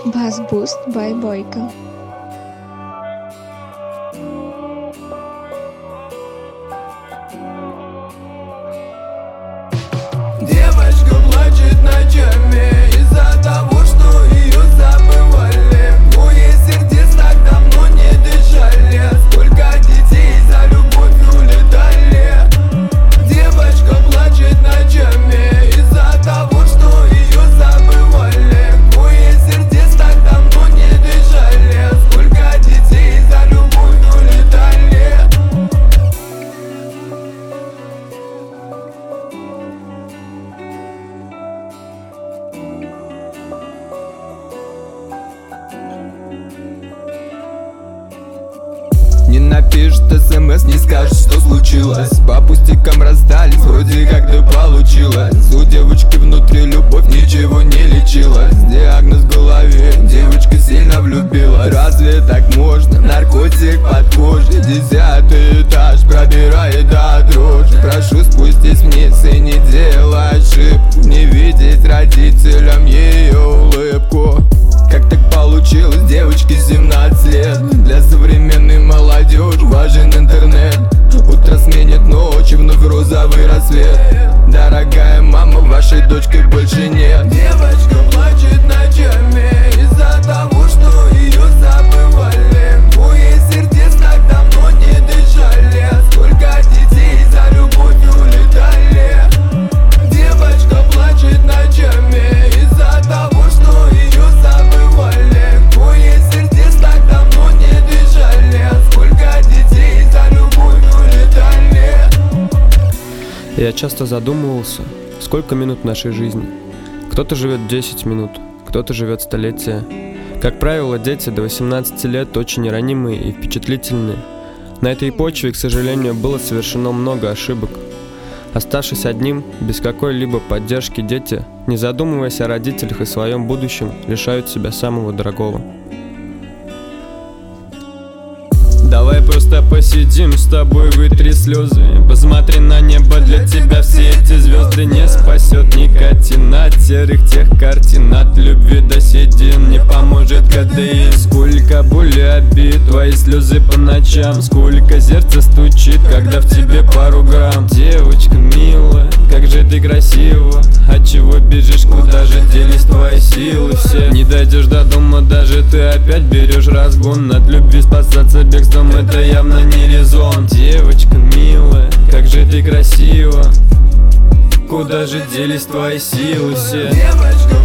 Bass Boost by Boyka. Девочка плачет ночами из-за того, что ее забывали. Двое сердец так давно не дышали. Сколько детей за любовь улетали. Девочка плачет ночами из-за того, что ее забывали. Двое сердец так давно не дышали. Сколько детей за любовь улетали. Не напишет СМС, не скажет, что случилось. По пустякам расстались, вроде как да получилось. У девочки внутри любовь ничего не лечилась. Диагноз в голове, девочка сильно влюбилась. Разве так можно? Наркотик под кожей. 10-й этаж пробирает до дрожи. Прошу спустись вниз и не делай ошибку. Не видеть родителям ее улыбку. Как так получилось? Девочке 17 лет. Для современной молодежи важен интернет. Утро сменит ночь и вновь розовый рассвет. Дорогая мама, вашей дочки больше нет. Девочка плачет ночами из-за того, что ее забывали. Двое сердец так давно не дышали. Сколько детей за любовь улетали. Девочка плачет ночами из-за того, что ее забывали. Двое сердец так давно не дышали. Сколько детей за любовь улетали. Я часто задумывался, сколько минут в нашей жизни. Кто-то живет 10 минут, кто-то живет столетия. Как правило, дети до 18 лет очень ранимые и впечатлительные. На этой почве, к сожалению, было совершено много ошибок. Оставшись одним, без какой-либо поддержки, дети, не задумываясь о родителях и своем будущем, лишают себя самого дорогого. Давай просто посидим с тобой, вытри слезы. Посмотри на небо, для тебя все эти звезды. Не спасет никотин от серых тех картин. От любви до седин не поможет кадеин. Сколько боли, обид, твои слезы по ночам. Сколько сердце стучит, когда в тебе пару грамм. Девочка милая, как же ты красива. От чего бежишь, куда же делись твои силы все? Не дойдешь до дома, даже ты опять берешь разгон. От любви спасаться бегством, это явно не резон. Девочка милая, как же ты красива. Куда же делись твои силы все? Девочка